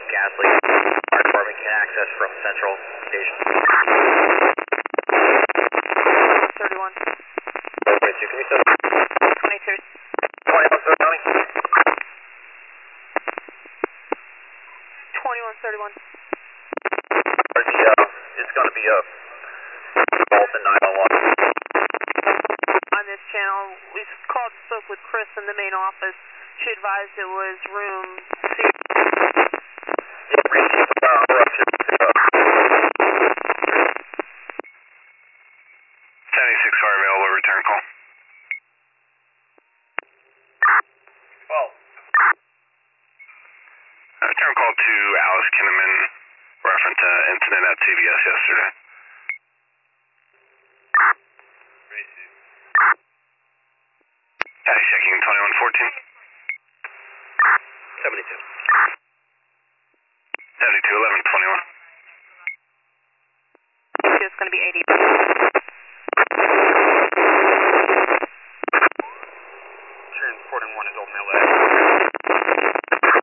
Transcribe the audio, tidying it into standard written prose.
Gasly. Fire department can access from Central Station. 31. 22, can we set 22. 21, sir, Tony? 2131. It's going to be a Bolton 911. On this channel, we called and spoke with Chris in the main office. She advised it was room C. Yeah, reaching eruption. 76 fire available, return call. Well, Return call to Alice Kinnaman, reference to incident at CVS yesterday. Patty checking 2114. 72. 72 11 21. It's going to be 80.